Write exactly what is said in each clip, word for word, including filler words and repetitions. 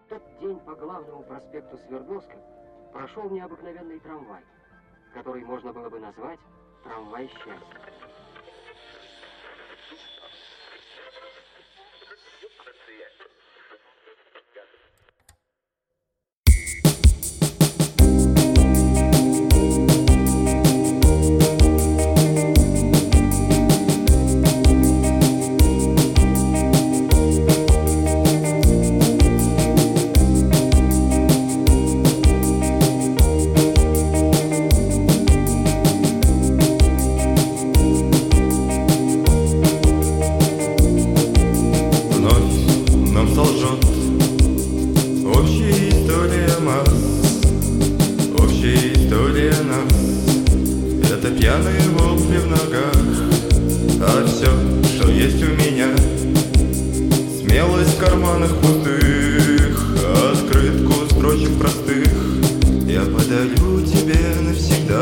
тот день по главному проспекту Свердловска прошел необыкновенный трамвай, который можно было бы назвать «трамвай счастья». Общая история нас, общая история нас. Это пьяные вопли в ногах, а все, что есть у меня, смелость в карманах пустых, открытку строчек простых я подарю тебе навсегда.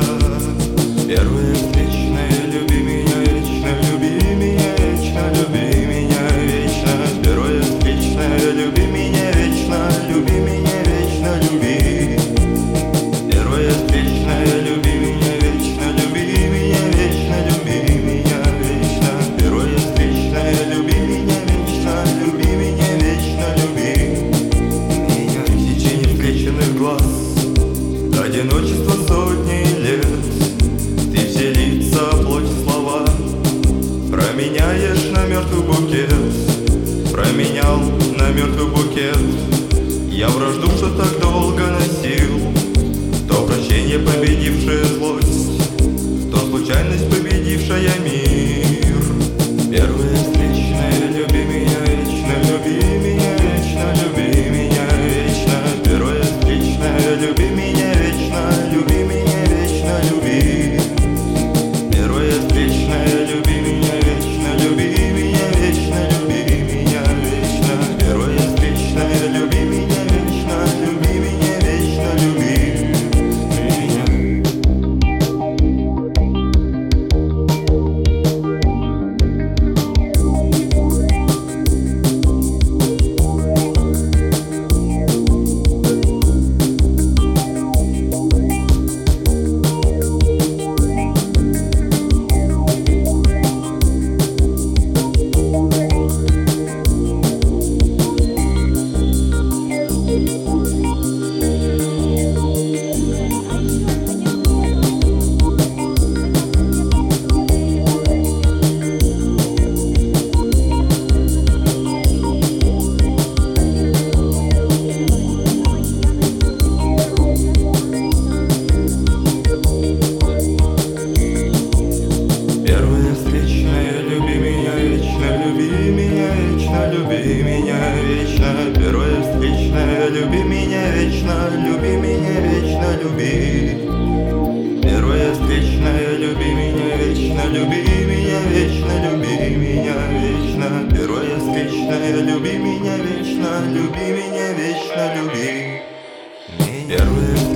Первая встречная, люби меня вечно, люби меня вечно, люби меня вечно. Первая встречная, люби меня вечно, люби меня вечно, люби. Первая встречная, люби меня вечно, люби меня вечно, люби меня вечно. Первая встречная, люби меня вечно, люби меня вечно, люби. Меня течение встреченных глаз, одиночество сотни лет. Ты все лица, плоть и слова променяешь на мертвый букет. Променял на мертвый букет. Я вражду, что так долго носил, то прощение, победившее злость, то случайность, победившая мир. Первая встречная, люби меня вечно, люби меня вечно, люби меня вечно. Первая встречная, люби меня вечно, люби меня вечно, люби. Первая встречная, люби меня вечно, люби меня вечно, люби меня вечно. Первая встречная, люби меня вечно, люби меня вечно, люби меня. Первая встречная, люби меня вечно, люби меня вечно, люби меня вечно. Первая встречная, люби меня вечно, люби меня вечно, люби. Первая встречная, люби меня вечно, люби меня вечно, люби меня вечно. Первая встречная, люби меня вечно, люби меня вечно, люби. Первая